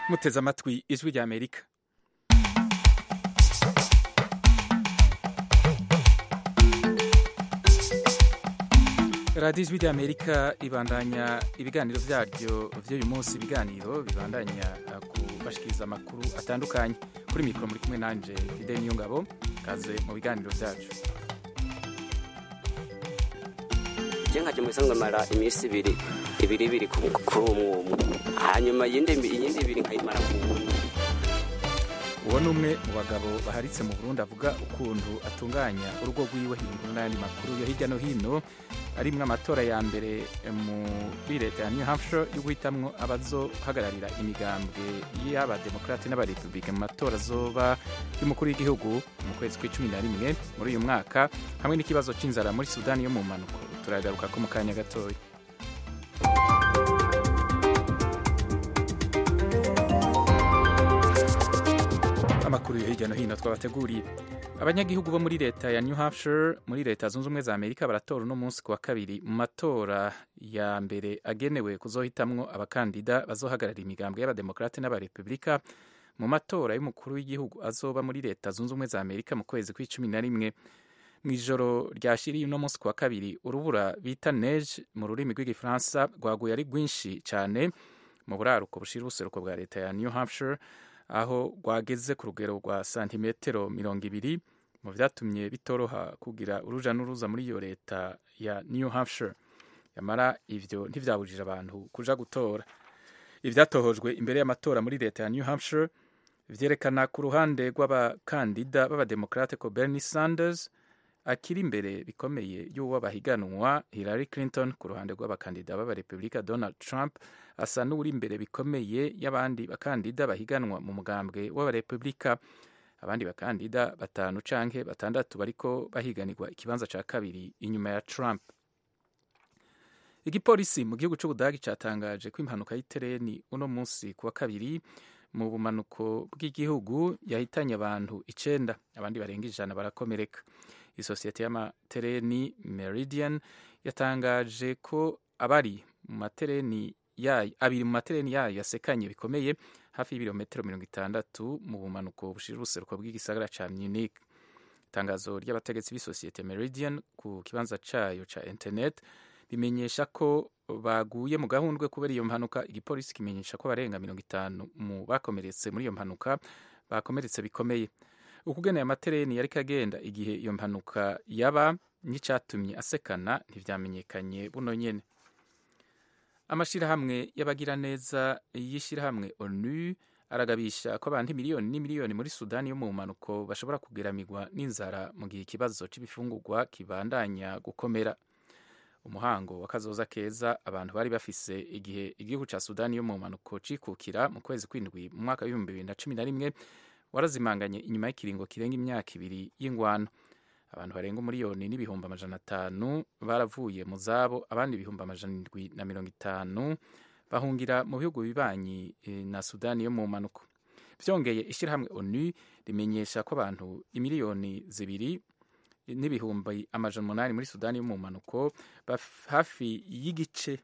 muteze amatwi ijwi rya Amerika. radiyo ijwi rya Amerika ibandanya ibiganiro byaryo by'uyu munsi, ibiganiro bibandanya kubashikiriza amakuru atandukanye. Kuri mikoro muri kumwe nanje Fidel Niyongabo, kaze mu biganiro byacu. nkaje mu bisanzwe mara iminsi ibiri kuri umwe, hanyuma iyindi ibiri nkayimara ku wundi. Uwo ni umwe mu bagabo baharitse mu Burundi avuga ukuntu atunganya urugo rwiwe hindura n'ayandi makuru yo hirya no hino, arimwo amatora ya mbere muri leta ya New Hampshire yo guhitamwo abazohagararira imigambwe y'abademokrate n'abarepublike mu matora azoba y'umukuru w'igihugu mu kwezi kwa 11 muri uyu mwaka, hamwe n'ikibazo c'inzara muri Sudani yo mu manuko. Turagaruka ko mu kanya gatoya. Amakuru yo hirya no hino twabateguriye. Abanyagihugu bo muri leta ya New Hampshire muri leta zunze ubumwe za Amerika baratora uno munsi ku wa kabiri mu matora ya mbere agenewe kuzohitamwo abakandida bazohagararira imigambwe y'abademokrate n'abarepublika mu matora y'umukuru w'igihugu azoba muri leta zunze ubumwe za Amerika mu kwezi kwa 11. Mw'ijoro ryashiriye uno munsi ku wa kabiri, urubura bita neige mu rurimi rw'igifaransa rwaguye ari rwinshi cyane mu buraruko bushira ubuseruko bwa leta ya New Hampshire, aho rwageze ku rugero rwa santimetero 20, mu vyatumye bitoroha kugira uruja n'uruza muri iyo leta ya New Hampshire. Yamara ivyo ntivyabujije abantu kuja gutora. Ivyatohojwe imbere y'amatora muri leta ya New Hampshire vyerekana ku ruhande rw'abakandida b'abademokrate ko Bernie Sanders akiri imbere bikomeye y'uwo bahiganwa Hillary Clinton. Ku ruhande rw'abakandida b'abarepublika Donald Trump asa n'uri imbere bikomeye y'abandi bakandida bahiganwa mu mugambwe w'abarepublika. Abandi bakandida 5 canke 6 bariko bahiganirwa ikibanza ca kabiri inyuma ya Trump. Igipolisi mu gihugu c'Ubudagi catangaje ko impanuka y'itereni uno munsi ku wa kabiri mu bumanuko bw'igihugu yahitanye abantu 9, abandi barenga 100 barakomereka. Isosiyete y'amatereni Meridian yatangaje ko abari mu matereni yayo yasekanye bikomeye hafi y'ibirometero 60 mu bumanuko bushira ubuseruko bw'igisagara ca Munich. Itangazo ry'abategetsi b'isosiyete Meridian ku kibanza cayo ca internet bimenyesha ko baguye mu gahundwe kubera iyo mpanuka. Igipolisi kimenyesha ko barenga 50 mu bakomeretse muri iyo mpanuka bakomeretse bikomeye. Ukugena amatereni yari kagenda igihe iyo mpanuka yaba n'icatumye asekana ntivyamenyekanye buno nyene. Amashirahamwe y'abagiraneza y'ishirahamwe ONU aragabisha ko abantu miliyoni n'imiliyoni muri Sudani yo mu manuko bashobora kugeramigwa n'inzara mu gihe ikibazo c'ibifungurwa kibandanya gukomera. Umuhango w'akazoza keza abantu bari bafise igihe igihugu ca Sudani yo mu manuko cikukira mu kwezi kw'indwi mu mwaka w'2011 warazimanganye inyuma y'ikiringo kirenga imyaka 2 y'ingwano. Abantu barenga umuriyoni n'ibihumbi 500 baravuye mu zabo, abandi ibihumbi 750 bahungira mu bihugu bibanyi na Sudani yo mu manuko. Vyongeye, ishirahamwe ONU rimenyesha ko abantu imiliyoni 2 n'ibihumbi 800 muri Sudani yo mu manuko, hafi y'ibice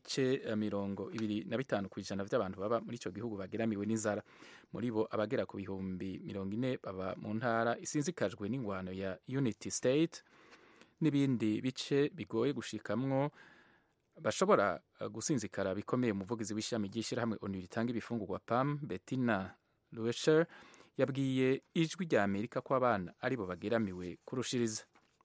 25% vy'abantu baba muri ico gihugu bageramiwe n'inzara. Muri bo abagera ku bihumbi 40 baba mu ntara isinzikajwe n'ingwano ya Unity State n'ibindi bice bigoye gushikamwo bashobora gusinzikara bikomeye. Umuvugizi w'ishami ry'ishirahamwe ONU ritanga ibifungurwa PAM, Bettina Luescher, yabwiye ijwi rya Amerika ko abana aribo bageramiwe kurushiriza.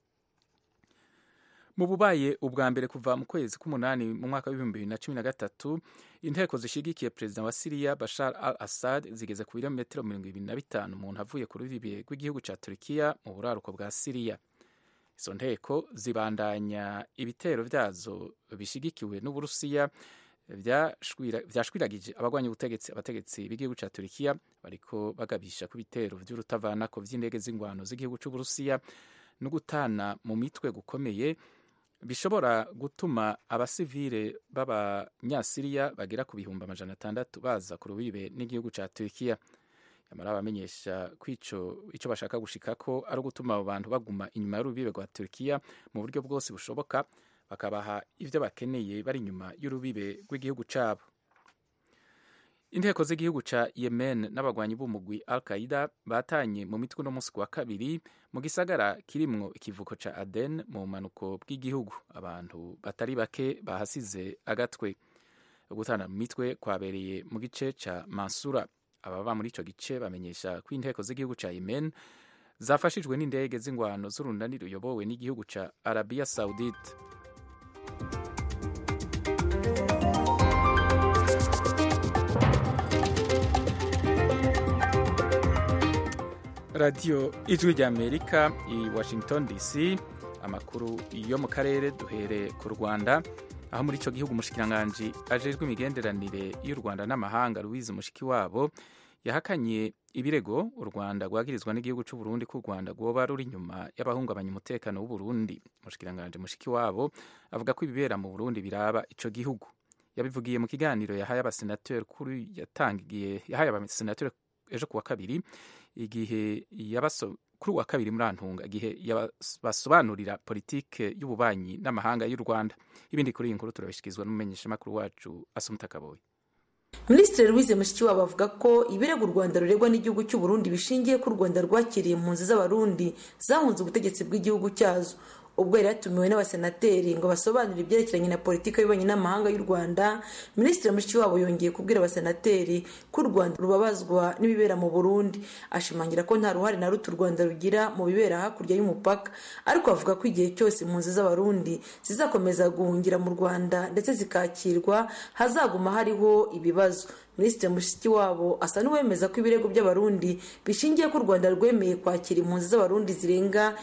Mu bubaye ubwa mbere kuva mu kwezi k'umunani mu mwaka w'2013, inteko zishigikiye perezida wa Syria Bashar al-Assad zigeze ku birometero 25 umuntu avuye ku rubibe rw'igihugu ca Turkiya mu buraruko bwa Syria. Izo nteko zibandanya ibitero vyazo bishigikiwe n'Uburusiya vyashwiragije abagwanya ubutegetsi. Abategetsi b'igihugu ca Turkiya bariko bagabisha ku bitero vy'urutavanako vy'indege z'ingwano z'igihugu c'Uburusiya no gutana mu mitwe gukomeye bishobora gutuma abasivile b'abanyasiriya bagera ku bihumbi 600 baza ku rubibe n'igihugu ca Turkiya. Yamara abamenyesha ko ico bashaka gushikako ari ugutuma abo bantu baguma inyuma y'urubibe rwa Turkiya mu buryo bwose bushoboka, bakabaha ivyo bakeneye bari inyuma y'urubibe rw'igihugu cabo. inteko z'igihugu ca Yemen n'abagwanyi b'umugwi Al-Qaida batanye mu mitwe no musi wa kabiri mu gisagara kirimwo ikivuko ca Aden mu manuko bw'igihugu. Abantu batari bake bahasize agatwe. Gutana mu mitwe kwabereye mu gice ca Mansura. Ababa muri ico gice bamenyesha ko inteko z'igihugu ca Yemen zafashijwe n'indege z'ingwano z'urunani ruyobowe n'igihugu ca Arabia Saudite. Radio Ijwi ry'Amerika i Washington DC. Amakuru yo mu karere duhere ku Rwanda, aho muri ico gihugu umushikiranganji ajejwe imigenderanire y'u Rwanda n'amahanga Louise Mushikiwabo yahakanye ibirego u Rwanda rwagirizwa n'igihugu c'u Burundi ko u Rwanda rwoba ruri inyuma y'abahungabanya umutekano w'u Burundi. Umushikiranganji Mushikiwabo avuga ko ibibera mu Burundi biraba ico gihugu. Yabivugiye mu kiganiro yahaye abasenateri ejo kuwa kabiri igihe kuri uwa kabiri muri Antunga igihe basobanurira politike y'ububanyi n'amahanga y'u Rwanda. Ibindi kuri iyi nkuru turabishikizwa n'umumenyeshamakuru wacu Asumta Kaboyi. Minisitiri Louise Mushikiwabo avuga ko ibirego u Rwanda ruregwa n'igihugu cy'u Burundi bishingiye ko u Rwanda rwakiriye impunzi z'abarundi zahunze ubutegetsi bw'igihugu cyazo. Ubwo yari yatumiwe n'abasenateri ngo basobanurire ibyerekeranye na politika y'ububanyi n'amahanga y'u Rwanda, Minisitiri Mushikiwabo yongeye kubwira abasenateri ko u Rwanda rubabazwa n'ibibera mu Burundi. Ashimangira ko nta ruhare na ruto u Rwanda rugira mu bibera hakurya y'umupaka, ariko avuga ko igihe cyose impunzi z'abarundi zizakomeza guhungira mu Rwanda ndetse zikakirwa hazaguma hariho ibibazo. Minisitiri Mushikiwabo asa n'uwemeza ko ibirego by'abarundi bishingiye ko u Rwanda rwemeye kwakira impunzi z'abarundi zirenga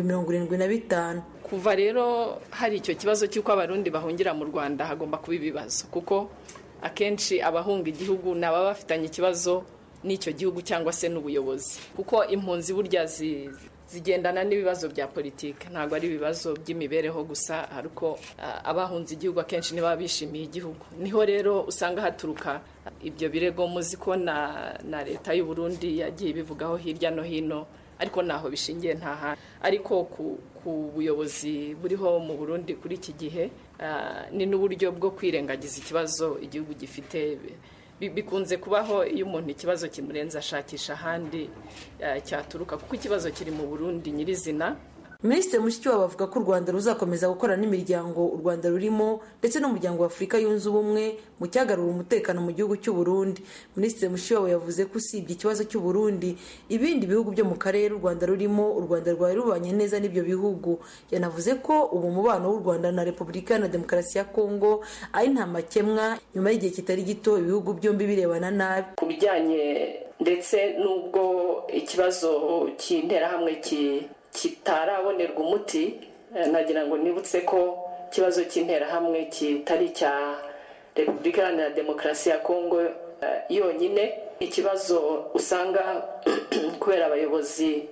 75,000. Kuva rero hari icyo kibazo cy'uko abarundi bahungira mu Rwanda hagomba kuba ibibazo, kuko akenshi abahunga igihugu naba bafitanye ikibazo n'icyo gihugu cyangwa se n'ubuyobozi, kuko impunzi burya zigendana n'ibibazo bya politike, ntabwo ari ibibazo by'imibereho gusa, ariko abahunze igihugu akenshi niba bishimiye igihugu. Niho rero usanga haturuka ibyo birego. Muzi ko na leta y'u Burundi yagiye ibivugaho hirya no hino, ariko naho bishingiye ntaha. Ariko ku buyobozi buriho mu Burundi kuri iki gihe ni n'uburyo bwo kwirengagiza ikibazo igihugu gifite. Bikunze kubaho iyo umuntu ikibazo kimurenza ashakisha ahandi cyaturuka, kuko ikibazo kiri mu Burundi nyirizina. Minisitiri Mushikiwabo avuga ko u Rwanda ruzakomeza gukorana n'imiryango u Rwanda rurimo ndetse n'umuryango wa Afurika yunze ubumwe mu cyagarura umutekano mu gihugu cy'u Burundi. Minisitiri Mushikiwabo yavuze ko usibye ikibazo cy'u Burundi, ibindi bihugu byo mu karere u Rwanda rurimo, u Rwanda rwari rubanye neza n'ibyo bihugu. Yanavuze ko ubu umubano w'u Rwanda na Repubulika na Demokarasi ya Kongo ari nta makemwa nyuma y'igihe kitari gito ibihugu byombi birebana nabi. Ku bijyanye ndetse n'ubwo ikibazo cy'interahamwe kitarabonerwa umuti, nagira ngo nibutse ko ikibazo cy'interahamwe kitari cya Repubulika Iharanira Demokarasi ya Kongo yonyine. Ikibazo usanga kubera abayobozi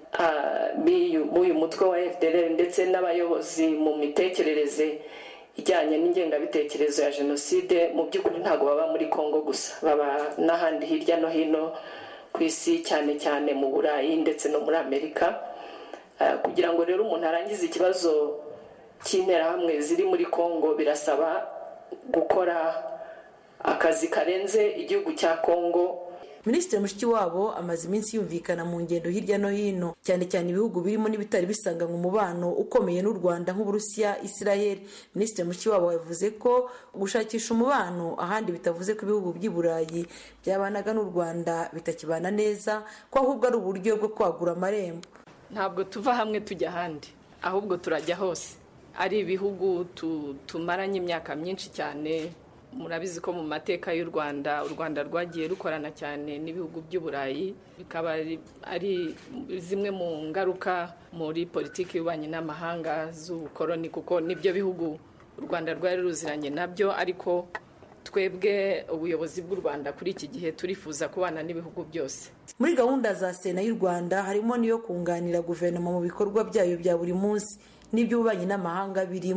b'uyu mutwe wa FDLR ndetse n'abayobozi mu mitekerereze ijyanye n'ingengabitekerezo ya jenoside, mu by'ukuri ntabwo baba muri Kongo gusa, baba n'ahandi hirya no hino ku isi, cyane cyane mu Burayi ndetse no muri Amerika. Kugira ngo rero umuntu arangize ikibazo cy'interahamwe ziri muri Kongo birasaba gukora akazi karenze igihugu cya Kongo. Minisitiri Mushikiwabo amaze iminsi yumvikana mu ngendo hirya no hino, cyane cyane ibihugu birimo n'ibitari bisanganywe umubano ukomeye n'u Rwanda nk'Uburusiya, Israel. Minisitiri Mushikiwabo yavuze ko gushakisha umubano ahandi bitavuze ko ibihugu by'i Burayi byabanaga n'u Rwanda bitakibana neza, ko ahubwo ari uburyo bwo kwagura amarembo. Ntabwo tuva hamwe tujya ahandi, ahubwo turajya hose. Ari ibihugu tumaranye imyaka myinshi cyane. Murabizi ko mu mateka y'u Rwanda, u Rwanda rwagiye rukorana cyane n'ibihugu by'u Burayi, bikaba ari zimwe mu ngaruka muri politiki y'ububanyi n'amahanga z'ubukoloni, kuko nibyo bihugu u Rwanda rwari ruziranye nabyo. Ariko twebwe ubuyobozi bw'u Rwanda kuri iki gihe turifuza kubana n'ibihugu byose. Muri gahunda za Sena y'u Rwanda harimo niyo kunganira guverinoma mu bikorwa byayo bya buri munsi n'iby'ububanyi n'amahanga birimo.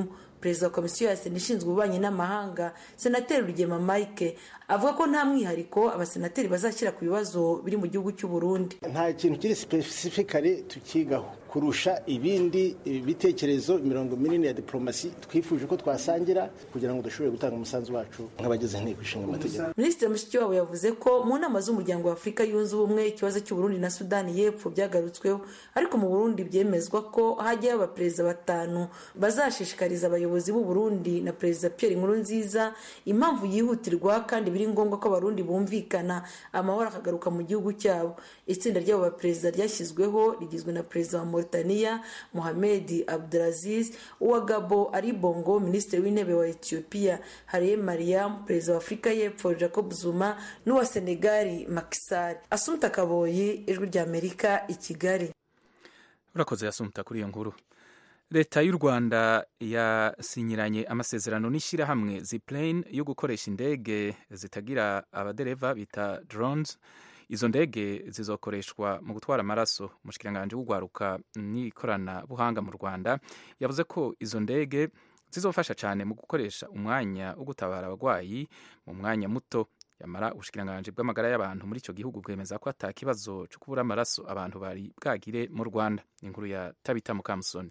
perezida wa komisiyo ya sena ishinzwe ububanyi n'amahanga senateri Rugema Mike avuga ko nta mwihariko abasenateri bazashyira ku bibazo biri mu gihugu cy'u Burundi. Nta kintu kiri specifically tukigaho kurusha ibindi bitekerezo imirongo minini ya diplomasi twifuje ko twasangira kugira ngo dushobore gutanga umusanzu wacu nk'abagize inteko ishinga amategeko. Minisitiri Mushikiwabo yavuze ko mu nama z'umuryango wa Afurika yunze ubumwe ikibazo cy'u Burundi na Sudani y'Epfo byagarutsweho, ariko mu Burundi byemezwa ko hajyayo abaperezida 5 bazashishikariza abayobozi b'u Burundi na Perezida Pierre Nkurunziza impamvu yihutirwa kandi biri ngombwa ko abarundi bumvikana amahoro akagaruka mu gihugu cyabo. Itsinda ry'abo baperezida ryashyizweho rigizwe na Perezida wa Mauritania Mohamed Abdelaziz, uwa Gabo Ali Bongo, Minisitiri w'Intebe wa Ethiopia Hailemariam Mariam, Perezida wa Afurika y'Epfo Jacob Zuma n'uwa Senegal Macky Sall. Assumpta Kaboyi, Ijwi ry'Amerika, i Kigali. Urakoze Assumpta kuri iyo nkuru. Leta y'u Rwanda yasinyiranye amasezerano n'ishyirahamwe Zipline yo gukoresha indege zitagira abadereva bita drones. Izo ndege zizokoreshwa mu gutwara amaraso. Umushikiranganji w'ugwaruka n'ikoranabuhanga mu Rwanda yavuze ko izo ndege zizofasha cyane mu gukoresha umwanya wo gutabara abagwayi mu mwanya muto. Yamara ubushikiranganji bw'amagara y'abantu muri icyo gihugu bwemeza ko ata kibazo cyo kubura amaraso abantu bari bwagire mu Rwanda. Inkuru ya Tabita Mukamusoni.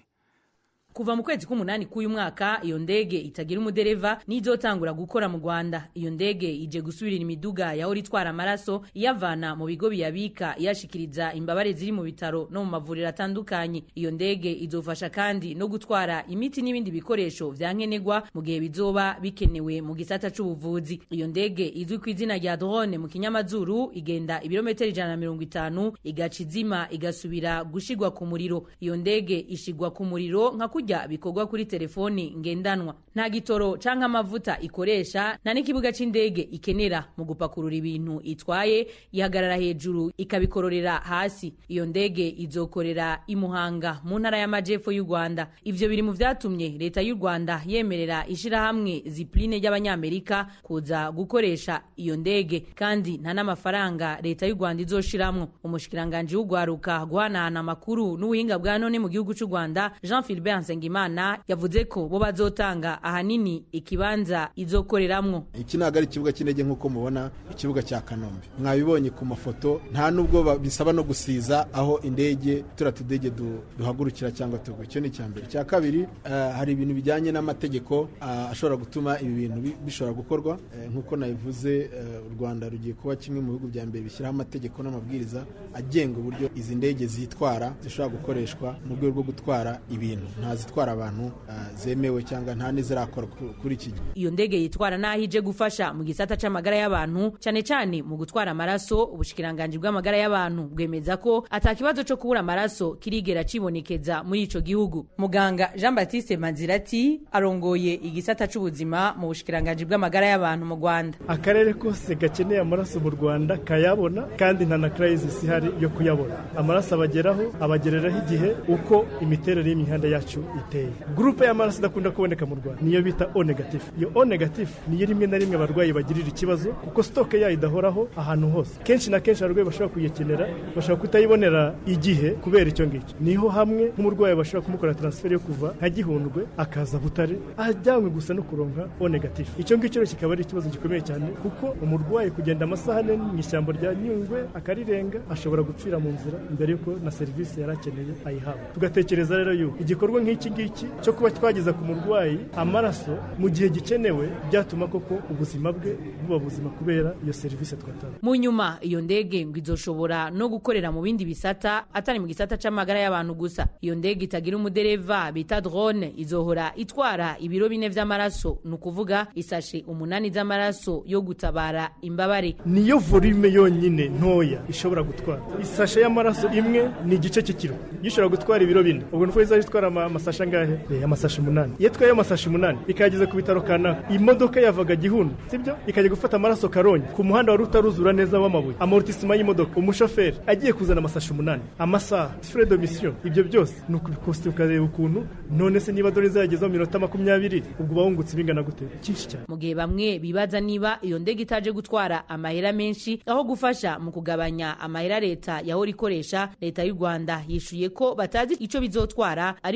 Kuva mu kwezi k'umunani k'uyu mwaka iyo ndege itagira umudereva nizotangura gukora mu Rwanda. Iyo ndege ije gusubirira imiduga yahora itwara amaraso iyavana mu bigo biyabika iyashikiriza imbabare ziri mu bitaro no mu mavuriro atandukanye. Iyo ndege izofasha kandi no gutwara imiti n'ibindi bikoresho vyankenerwa mu gihe bizoba bikenewe mu gisata c'ubuvuzi. Iyo ndege izwi ku izina rya drone mu kinyamazuru igenda ibirometero 150 igacizima igasubira gushigwa ku muriro. Iyo ndege ishigwa ku muriro nka kujya bikorwa kuri telefoni ngendanwa. Nta gitoro canke amavuta ikoresha, na n'ikibuga c'indege ikenera mu gupakurura ibintu itwaye ihagarara hejuru ikabikororera hasi. Iyo ndege izokorera i Muhanga mu ntara y'Amajepfo y'u Rwanda. Ivyo biri mu vyatumye leta y'u Rwanda yemerera ishirahamwe Zipline y'Abanyamerika kuza gukoresha iyo ndege, kandi nta n'amafaranga leta y'u Rwanda izoshiramwo. Umushikiranganje w'ugwaruka guhanahana amakuru n'ubuhinga bwa none mu gihugu c'u Rwanda Jean Philbert Nsengimana yavuze ko bo bazotanga ahanini ikibanza izokoreramwo. Iki ntago ari ikibuga cy'indege nk'uko mubona ikibuga cya Kanombe. Mwabibonye ku mafoto, nta nubwo bisaba no gusiza aho indege turatudege duhagurukira cyangwa tugwe. Cyo ni cyambere. Cya kabiri, hari ibintu bijyanye n'amategeko ashobora gutuma ibi bintu bishobora gukorwa. Nk'uko nabivuze, u Rwanda rugiye kuba kimwe mu bihugu bya mbere bishyiraho amategeko n'amabwiriza agenga uburyo izi ndege zitwara zishobora gukoreshwa mu rwego rwo gutwara ibintu, nta zitwara abantu zemewe cyangwa nta n'izirakora kuri iki gihe. Iyo ndege yitwara naho ije gufasha mu gisata c'amagara y'abantu cyane cyane mu gutwara amaraso. Ubushikiranganje bw'amagara y'abantu bwemeza ko atakibazo cyo kubura amaraso kirigera cibonekeza muri ico gihugu. Muganga Jean Baptiste Manzirati arongoye igisata c'ubuzima mu bushikiranganje bw'amagara y'abantu mu Rwanda. Akarere kose gakeneye amaraso mu Rwanda kayabona, kandi nta na crisis ihari yo kuyabona. Amaraso abagereraho igihe uko imiterere y'imihanda yacu iteye. Groupe y'amaraso idakunda kuboneka mu Rwanda niyo bita O negative. Iyo O negative niyo rimwe na rimwe abarwayi bagirira ikibazo kuko stock yayo idahoraho ahantu hose. Kenshi na kenshi abarwayi bashobora kuyikenera, bashobora kutayibonera igihe kubera icyo ngicyo. Niho hamwe nk'umurwayi bashobora kumukora transfer yo kuva nka Gihundwe akaza Butare ajyanywe gusa no kuronka O negative. Icyo ngicyo kikaba ari ikibazo gikomeye cyane kuko umurwayi kugenda amasaha mu ishyamba rya Nyungwe akarirenga ashobora gupfira mu nzira mbere yuko na service yarakeneye ayihawe. Tugatekereza rero yuko igikorwa nk'iki ngiki cyo kuba twageza ku murwayi amaraso mu gihe gikenewe byatuma koko ubuzima bwe buba buzima kubera iyo service twatanga. Mu nyuma iyo ndege ngo izoshobora no gukorera mu bindi bisata atari mu gisata c'amagara y'abantu gusa. Iyo ndege itagira umudereva bita drone izohora itwara ibiro 4 vy'amaraso, nukuvuga isashe 8 z'amaraso yo gutabara imbabare. Niyo volume yonyine ntoya ishobora gutwara. Isashe y'amaraso imwe ni igice cy'ikiro. Yishobora gutwara ibiro 4. Ubwo nuko izitwara amasashe angahe? Amasashe 8. Yetwaye amasashe 8 ikageza ku bitaro kanaka. Imodoka yavaga Gihundwe, sibyo? Ikajya gufata amaraso Karongi ku muhanda wari utaruzura neza w'amabuye. Amortissement y'imodoka, umushoferi agiye kuzana amasashe 8. Amasaha, frais de mission, ibyo byose nuko bikoste ukareba ukuntu none se niba dore zageza mu minota 20 ubwo bawungutse bingana gute? Cyinshi cyane. Mu gihe bamwe bibaza niba iyo ndege itaje gutwara amahera menshi aho gufasha mu kugabanya amahera leta yahora ikoresha, leta y'u Rwanda yishuye ko batazi ico bizotwara ariko ngo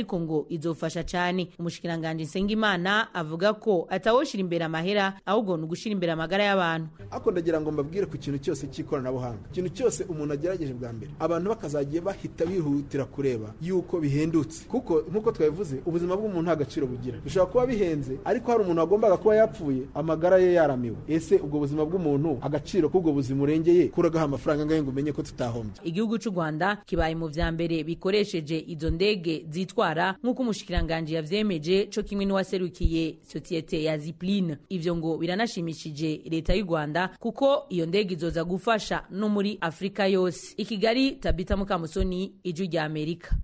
ngo izofasha cyane. Umushikiranganje Nsengimana avuga ko atawoshira imbere amahera ahubwo no gushira imbere amagara y'abantu. Ako ndagira ngo mbabwire ku kintu cyose cy'ikoranabuhanga, ikintu cyose umuntu agerageje bwa mbere abantu bakazagiye bahita bihutira kureba yuko bihendutse, kuko nkuko twabivuze ubuzima bw'umuntu nta gaciro bugira. Bishobora kuba bihenze ariko hari umuntu agombaga kuba yapfuye amagara ye yaramiwe. Ese ubwo buzima bw'umuntu agaciro k'ubwo buzima urengeye kuragaha amafaranga ngahe ngo umenye ko tutahombye? Igihugu cy'u Rwanda kibaye mu vya mbere bikoresheje izo ndege zitwara nk'uko umushikiranganje yavyemeje co kimwe n'uwaserukiye societe ya Zipline. Ivyo ngo biranashimishije leta y'u Rwanda kuko iyo ndege izoza gufasha no muri Afrika yose. I Kigali, Tabita Mukamusoni, Ijwi rya Amerika.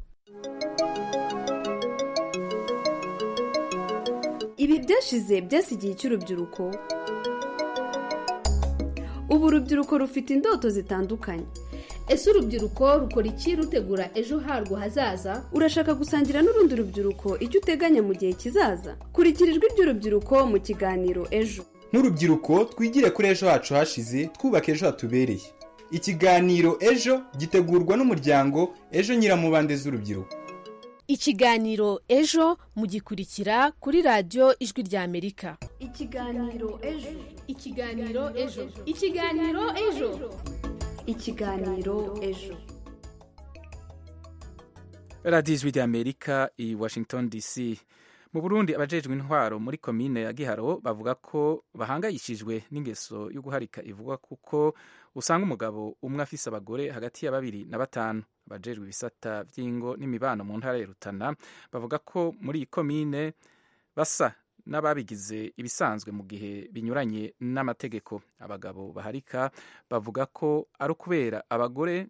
Ibi byashize byasigiye cy'urubyiruko. Ubu urubyiruko rufite indoto zitandukanye. Ese urubyiruko rukora iki rutegura ejo harwo hazaza? Urashaka gusangira n'urundi rubyiruko icyo uteganya mu gihe kizaza? Kurikira ijwi ry'urubyiruko mu kiganiro Ejo. N'urubyiruko twigire kuri ejo hacu hashize, twubaka ejo hatubereye. Ikiganiro Ejo gitegurwa n'umuryango Ejo Nyiramubande z'urubyiruko. Ikiganiro Ejo mugikurikira kuri radio Ijwi rya Amerika. Ikiganiro Ejo. Ikiganiro Ejo. Ikiganiro Ejo. Ikiganiro Ejo. Radio Ijwi rya Amerika i Washington DC. Mu Burundi abajejwe intwaro muri komine ya Giharo bavuga ko bahangayishijwe n'ingeso yo guharika ivuga kuko usanga umugabo umwe afise abagore hagati ya 2 na 5. Abajejwe ibisata vy'ingo n'imibano mu ntara ya Rutana bavuga ko muri iyi komine basa n'ababigize ibisanzwe mu gihe binyuranye n'amategeko. Abagabo baharika bavuga ko ari ukubera abagore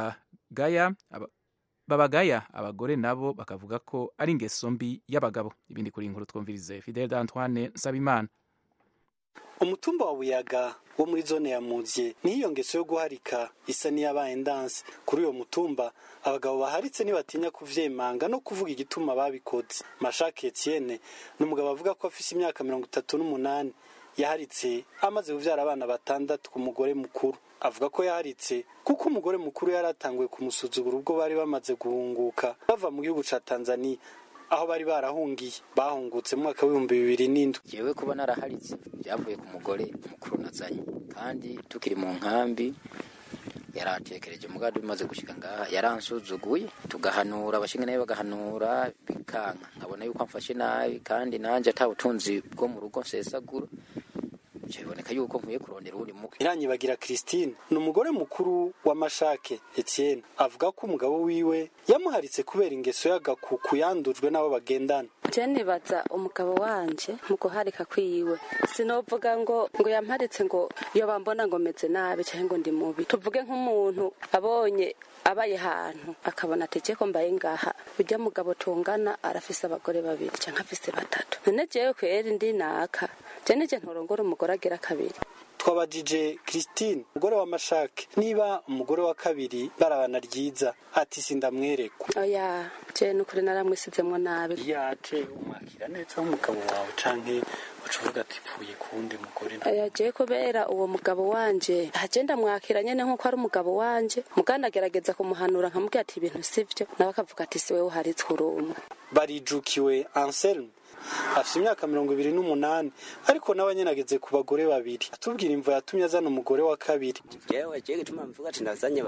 babagaya abagore nabo bakavuga ko ari ingeso mbi y'abagabo. Ibindi kuri inkuru twumvirize Fidel Antoine Nsabimana. Umutumba wa Buyaga wo muri zone ya Muzye niyo ngeso yo guharika isa niyabaye ndanse. Kuri uyo mutumba abagabo baharitse ntibatinya kuvyemanga no kuvuga igituma babikoze. Mashake Etienne n'umugabo avuga ko afise imyaka 38 yaharitse amaze kuvyara abana 6 ku mugore mukuru. Avuga ko yaharitse kuko umugore mukuru yaratanguye kumusuzugura ubwo bari bamaze guhunguka bava mu gihugu ca Tanzania aho bari barahungiye. Bahungutse mu mwaka wa 2007. Jewe kuba naraharitse byavuye ku mugore mukuru nazanye, kandi tukiri mu nkambi yaratekereje mugado bimaze gushika ngaha yaransuzuguye, tugahanura abashinga nayo bagahanura bikanka, nkabona yuko amfashe nabi kandi nanje atabutunzi bwo mu rugo nsesagura. Jiboneka yuko nkwiye kurondera uri muke. Iranyibagira Christine n'umugore mukuru wa Mashake Etienne avuga ko umugabo wiwe yamuharitse kubera ingeso y'agakuku yandujwe nabo bagendana. Jene baza umugabo wanje mu guharika kwiwe sinovuga ngo yamparitse ngo iyo bambona ngo meze nabi cyangwa ngo ndi mubi. Tuvuge nk'umuntu abonye abaye hantu akabona ateke ko mbaye ngaha ujya mugabo tungana arafise abagore 2 cyangwa afise 3. None jewe kweri ndi naka jene je ntorongora umugore agira 2. Twabajije Christine umugore wa Mashake niba umugore wa 2 barabana ryiza, ati sindamwereka. Oya je nukuri naramwisizemwo nabi. Yaje umwakira neza umugabo wawe canke ucuvuga ati pfuye kundi mugore. Oya je kubera uwo mugabo wanje agenda mwakira nyene nko ari umugabo wanje muganda gerageza kumuhanura nkamubwira ati ibintu sivyo nawe akavuga ati siwe uharitswe urumwe. Barijukiwe Anselme afite imyaka 28 ariko nabanyenageze ku bagore 2. Atubwira imvo yatumye azana umugore wa 2. Jewe gituma mvuga ati ndazanye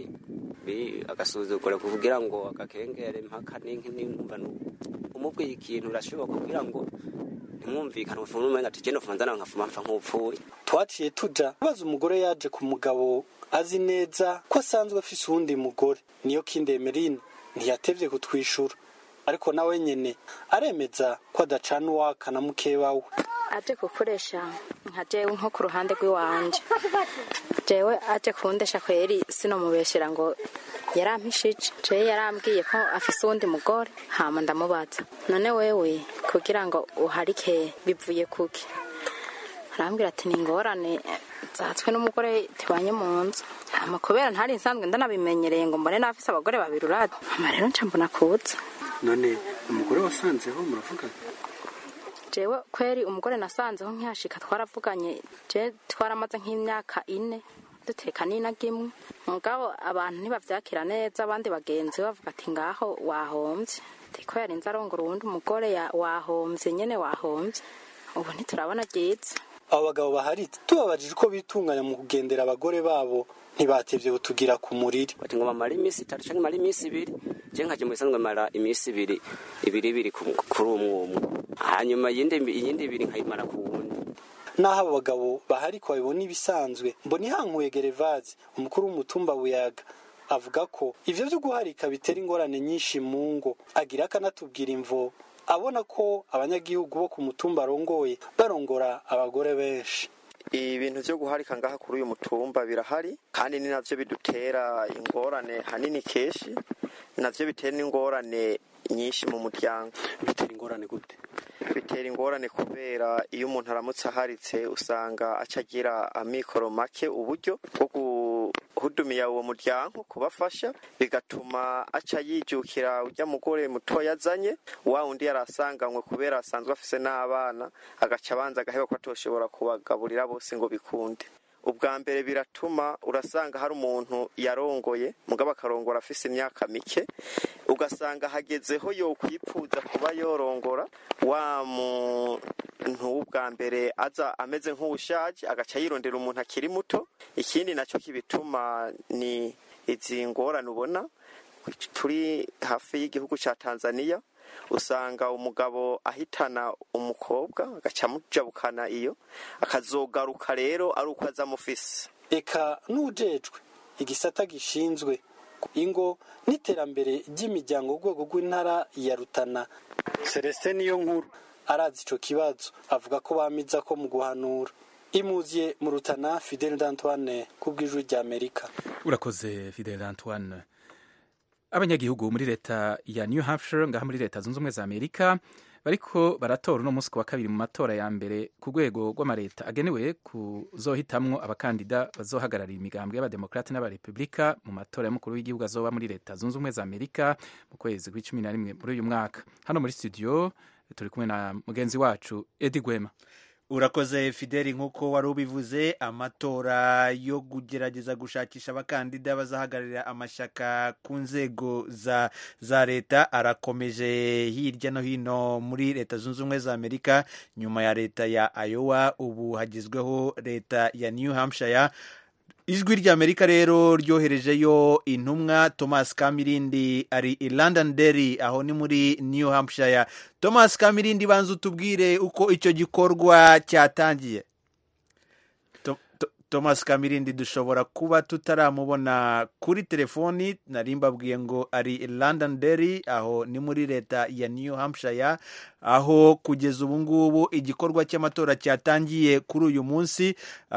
2 agasuzugura kuvugira ngo agakengere mpaka n'inkumva umubwiye ikintu urashoboka kugira ngo ntimwumvikane ufunze umenga ati je nofanzana nkafuma mpfa nk'upfuye. Twaciye tuja baza umugore yaje ku mugabo azi neza ko asanzwe afise uwundi mugore. Niyo Kindemerine ntiyatevye kutwishura ariko nawe nyene aremeza ko adacana uwaka na mukeba we. Aje gukoresha nka jewe nko ku ruhande rw'iwanje, jewe aje kundesha kweri sino mubeshera ngo yarampishije. Jewe yarambwiye ko afise uwundi mugore, hama ndamubaza none wewe kugira ngo uharike bivuye kuki? Arambwira ati ni ngorane zatswe n'umugore tibanye mu nzu, hama kubera ntari nsanzwe ndanabimenyereye ngo mbone nafise abagore 2 urad. Rero nca mbona kuza. None umugore wasanzeho muravuga? Jewe kweri umugore nasanzeho nkihashika twaravuganye, je twaramaze nk'imyaka 4 duteka n'inagimwe. Mugabo abantu ntibavyakira neza, abandi bagenzi bavuga ati ngaho wahombye. ko yarinze arongora uwundi umugore wahombye nyene wahombye ubu ntiturabona byiza. Abo bagabo bahari tubabajije ko bitunganya mu kugendera abagore babo ntibatevye butugira ku muriri. Bati ngo bamara iminsi 3 canke mara iminsi 2 je nkaje mu bisanzwe mara iminsi 2 kuri umwe hanyuma yindi 2 nkayimara ku wundi. Naho abo bagabo bahari ko babibona ibisanzwe mboni hankuye Gerevazi umukuru w'umutumba Buyaga avuga ko ivyo byo guharika bitera ingorane nyinshi mu ngo agira akanatubwira imvo abona ko abanyagihugu bo ku mutumba arongoye barongora abagore benshi. Ibintu byo guharika ngaha kuri uyu mutumba birahari kandi ni navyo bidutera ingorane hanini keshi navyo bitera ingorane nyinshi mu muryango. Bitera ingorane gute? Bitera ingorane kubera iyo umuntu aramutse aharitse usanga acagira amikoro make uburyo bwo guhudumiya uwo muryango kubafasha bigatuma aca yijukira ujya mugore muto yazanye wa undi yarasanganywe kubera asanzwe afise n'abana agaca abanza agaheba ko atoshobora kubagaburira bose ngo bikunde. Ubwa mbere biratuma urasanga hari umuntu yarongoye mugabo akarongora afise imyaka mike ugasanga hagezeho yo kwipfuza kuba yorongora wa muntu ubwa mbere aza ameze nk'ubushaje agaca yirondera umuntu akiri muto. Ikindi naco kibituma ni izi ngorane ubona turi hafi y'igihugu ca Tanzania usanga umugabo ahitana umukobwa agaca mujabukana iyo akazogaruka rero ari uko azamufise. Eka nujejwe igisata gishinzwe ingo n'iterambere ry'imiryango rwego rw'intara ya Rutana Celestin niyo nkuru arazi ico kibazo avuga ko bamiza ko mu guhanura. Imuziye mu Rutana Fidel Antoine kubw'ijwi rya Amerika. Urakoze Fidel Antoine. Abanyagihugu muri leta ya New Hampshire ngaha muri leta zunze ubumwe za Amerika bariko baratora uno munsi wa kabiri mu matora ya mbere ku rwego rw'amareta agenewe kuzohitamwo abakandida bazohagararira imigambwe y'abademokrate n'abarepublika mu matora y'umukuru w'igihugu azoba muri leta zunze ubumwe za Amerika mu kwezi kwa 11 muri uyu mwaka. Hano muri studio turi kumwe na mugenzi wacu Eddie Gwema. Urakoze Fideli nk'uko wari ubivuze amatora yo kugerageza gushakisha abakandida bazahagararira amashaka ku nzego za leta arakomeje hirya no hino muri leta zunze ubumwe za Amerika. Nyuma ya leta ya Iowa ubu hagizweho leta ya New Hampshire. Ijwi rya Amerika rero ryoherejeyo intumwa. Thomas Kamirindi ari i Londonderry aho ni muri New Hampshire. Thomas Kamirindi banza utubwire uko icyo gikorwa cyatangiye. Thomas Kamirindi dushobora kuba tutaramubona kuri telefoni, nari mbabwiye ngo ari i Londonderry aho ni muri leta ya New Hampshire aho kugeza ubu ngubu igikorwa cy'amatora cyatangiye kuri uyu munsi.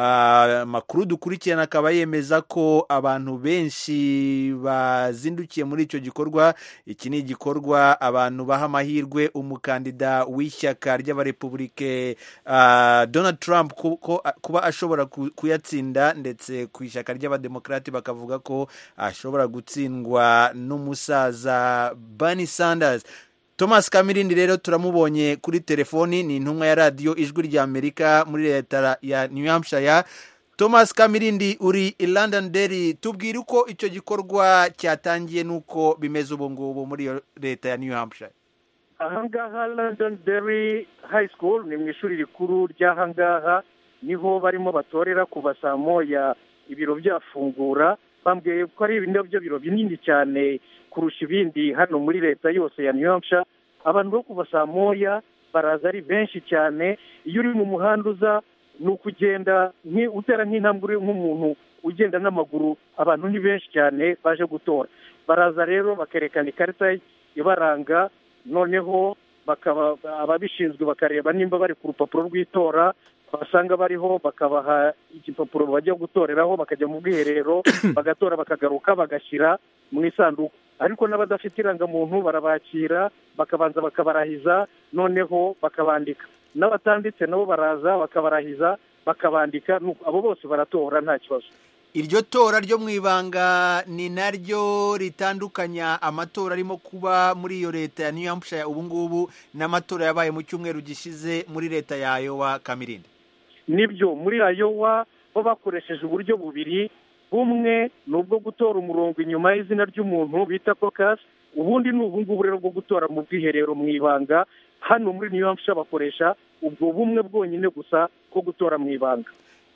Makuru dukurikirana akaba yemeza ko abantu benshi bazindukiye muri icyo gikorwa. Iki ni igikorwa abantu baha amahirwe umukandida w'ishyaka ry'abarepublike Donald Trump kuba ashobora kuyatsinda, ndetse ku ishyaka ry'abademokrati bakavuga ko ashobora gutsindwa n'umusaza Bernie Sanders. Thomas Kamirindi rero turamubonye kuri telefoni, ni intumwa ya radio Ijwi rya Amerika muri leta ya New Hampshire. Thomas Kamirindi uri i Londonderry, tubwire uko icyo gikorwa cyatangiye nuko bimeze ubu ngubu muri leta ya New Hampshire. Ahangaha Londonderry High School ni mu ishuri rikuru ry'ahangaha niho barimo batorera kuva saa moya ibiro byafungura. Bambwiye ko ari ibintu biro binini cyane kurusha ibindi hano muri leta yose ya New Hampshire. Abantu bo kuva saa moya baraza ari benshi cyane. Iyo uri mu muhanda uza ni ukugenda utera nk'intambwe nk'umuntu ugenda n'amaguru. Abantu ni benshi cyane baje gutora. Baraza rero bakerekana ikarita ibaranga, noneho bakaba ababishinzwe bakareba nimba bari ku rupapuro rw'itora, basanga bariho bakabaha igipapuro bajya gutoreraho, bakajya mu bwiherero bagatora bakagaruka bagashyira mu isanduku. Ariko n'abadafite irangamuntu barabakira bakabanza bakabarahiza, noneho bakabandika. N'abatanditse nabo baraza bakabarahiza bakabandika, abo bose baratora nta kibazo. Iryo tora ryo mu ibanga ni naryo ritandukanya amatora arimo kuba muri iyo leta ya New Hampshire ubu ngubu n'amatora yabaye mu cyumweru gishize muri leta ya Iowa. Kamirindi, nibyo muri Iowa bo bakoresheje uburyo bubiri. Bumwe ni ubwo gutora umurongo inyuma y'izina ry'umuntu bita caucus, ubundi ni ubungubu rero bwo gutora mu bwiherero mu ibanga. Hano muri New Hampshire bakoresha ubwo bumwe bwonyine gusa bwo gutora mu ibanga.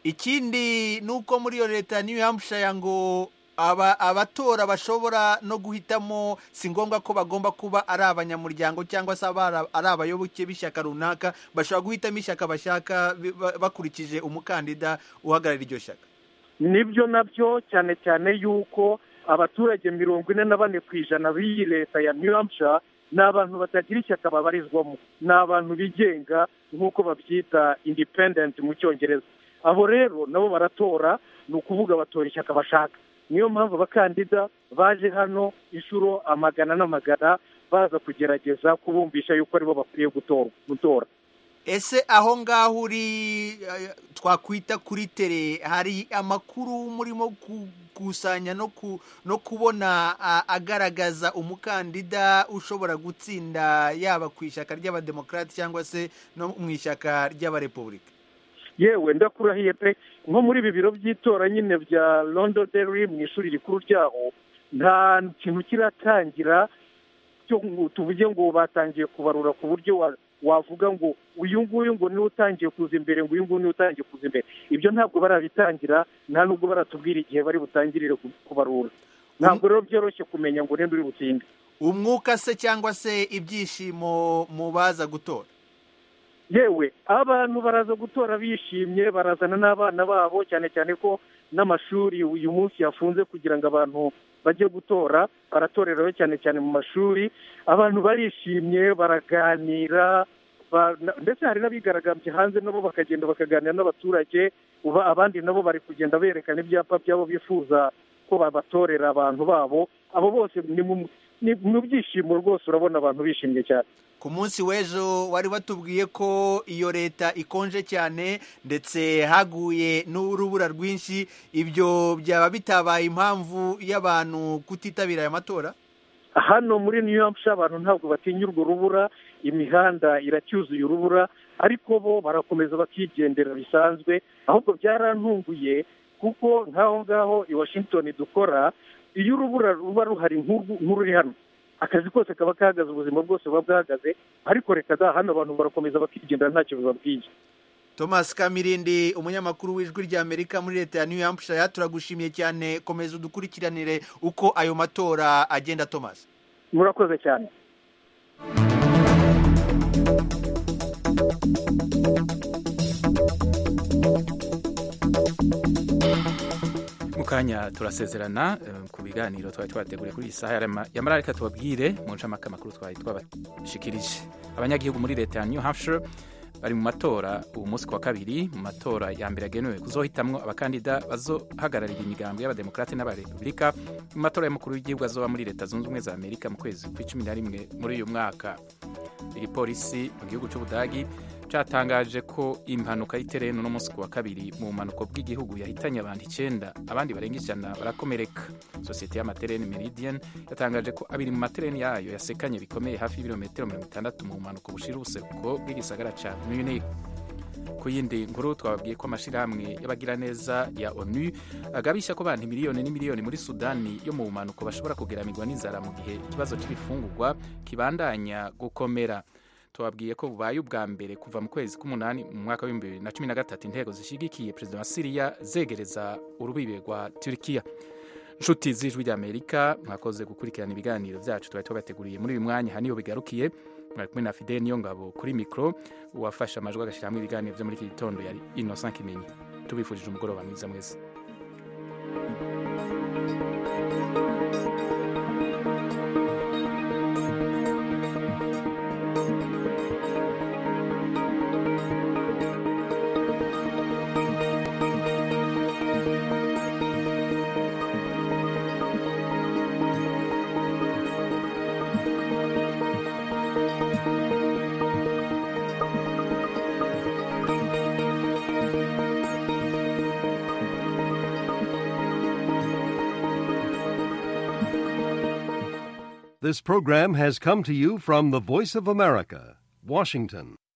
Ikindi ni uko muri iyo leta ya New Hampshire ngo abatora bashobora no guhitamo, si ngombwa ko bagomba kuba ari abanyamuryango cyangwa se ari abayoboke b'ishyaka runaka, bashobora guhitamo ishyaka bashaka bakurikije umukandida uhagarara iryo shyaka. Nibyo nabyo, cyane cyane yuko abaturage 44% b'iyi leta ya New Hampshire ni abantu batagira ishyaka babarizwamo, ni abantu bigenga nk'uko babyita independent mu cyongereza. Abo rero nabo baratora, ni ukuvuga batora ishyaka bashaka. Niyo mpamvu abakandida baje hano inshuro amagana n'amagana baza kugerageza kubumvisha yuko aribo bakwiye gutora. Ese aho ngaho uri twakwita kuri tere, hari amakuru murimo gukusanya no kubona agaragaza umukandida ushobora gutsinda yaba ku ishyaka ry'abademokarati cyangwa se no mu ishyaka ry'abarepubulika? Yewe ndakurahiye pe, nko muri ibi biro by'itora nyine bya Londonderry mu ishuri rikuru ryaho, nta kintu kiratangira cyo tuvuge ngo batangiye kubarura ku buryo wavuga ngo uyu nguyu ngo niwe utangiye kuza imbere, ngo uyu nguyu niwe utangiye kuza imbere. Ibyo ntabwo barabitangira, nta nubwo baratubwira igihe bari butangirire kubarura. Ntabwo rero byoroshye kumenya ngo ninde uri butsinde. Umwuka se cyangwa se ibyishimo mu baza gutora? Yewe abantu baraza gutora bishimye, barazana n'abana babo, cyane cyane ko n'amashuri uyu munsi yafunze kugira ngo abantu bajye gutora. Baratoreraho cyane cyane mu mashuri. Abantu barishimye, baraganira, ndetse hari n'abigaragambye hanze nabo bakagenda bakaganira n'abaturage. Abandi nabo bari kugenda berekana ibyapa byabo bifuza ko babatorera abantu babo. Abo bose ni mu byishimo rwose, urabona abantu bishimye cyane. Ku munsi w'ejo wari watubwiye ko iyo leta ikonje cyane ndetse haguye n'urubura rwinshi. Ibyo byaba bitabaye impamvu y'abantu kutitabira aya matora? Hano muri New Hampshire abantu ntabwo batinya urwo rubura, imihanda iracyuzuye urubura, ariko bo barakomeza bakigendera bisanzwe. Ahubwo byarantunguye kuko nk'aho ngaho i Washington dukora, iyo urubura ruba ruhari nk'ururi hano, akazi kose kaba kahagaze, ubuzima bwose buba bwahagaze. Ariko reka hano abantu barakomeza bakigendera ntacyo bibabwiye. Thomas Kamirindi, umunyamakuru w'Ijwi ry'Amerika muri leta ya New Hampshire, turagushimiye cyane. Komeza udukurikiranire uko ayo matora agenda. Thomas, murakoze cyane. Mukanya turasezerana ku biganiro twari twateguriye kuri iyi saha yamara, reka tubabwire mu ncamake amakuru twari twabashikirije. Abanyagihugu muri leta ya New Hampshire bari mu matora ubu munsi ku wa kabiri, mu matora ya mbere yagenewe kuzohitamwo abakandida bazohagararira imigambi y'abademokarate n'abarepubulika mu matora y'umukuru w'igihugu azoba muri leta zunze ubumwe za Amerika mu kwezi kwa'11 muri uyu mwaka. Igipolisi mu gihugu cy'Ubudagi cyatangaje ko impanuka y'itereno no munsi ku wa kabiri mu mpanuko bw'igihugu yahitanye abantu 9, abandi barenga 100 barakomereka. Sosiyete y'amatereni Meridian yatangaje ko abiri mu matereni yayo yasekanye bikomeye hafi y'ibirometero 60 mu mpanuko bushira ubuseruko bw'igisagara ca Munich. Ku yindi nkuru twababwiye ko amashirahamwe y'abagiraneza ya ONU agabisha ko abantu miliyoni n'imiliyoni muri Sudani yo mu mpanuko bashobora kugeramirwa n'inzara mu gihe ikibazo cy'ibifungurwa kibandanya gukomera. Twabwiye ko bubaye ubwa mbere kuva mu kwezi k'umunani mu mwaka wa 2013 intego zishigikiye perezida wa Syria zegereza urubibe rwa Turkiya. Nshuti z'Ijwi ry'Amerika, mwakoze gukurikirana ibiganiro byacu twari twabateguriye muri uyu mwanya. Haniyo bigarukiye, mwari kumwe na Fidel Niyongabo kuri mikro, uwafasha amajwi agashyiramo ibiganiro byo muri iki gitondo yari Innocent Kimenyi. Tubifurije umugoroba mwiza mwese. This program has come to you from the Voice of America, Washington.